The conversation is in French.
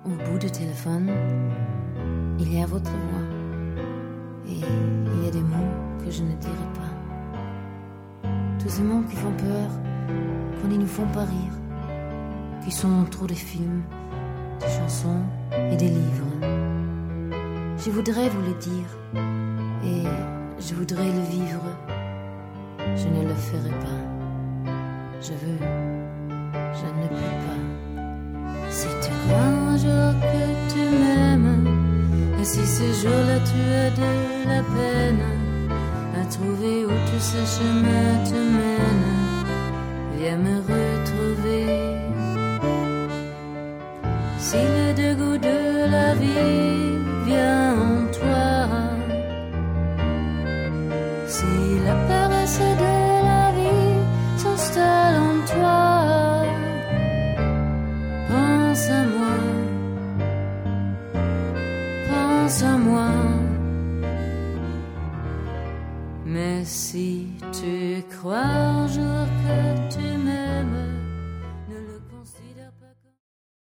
Au bout du téléphone, il y a votre voix. Et il y a des mots que je ne dirai pas. Tous ces mots qui font peur quand ils ne font pas rire, qui sont trop des films, des chansons et des livres. Je voudrais vous le dire et je voudrais le vivre. Je ne le ferai pas. Je veux, je ne peux pas. Si tu crois un jour que tu m'aimes, et si ce jour-là tu as de la peine à trouver où tout ce chemin te mène, viens me retrouver. Si le dégoût de la vie vient en toi, si la paresse de la vie s'installe en toi, pense à moi, pense à moi. Mais si tu crois un jour que tu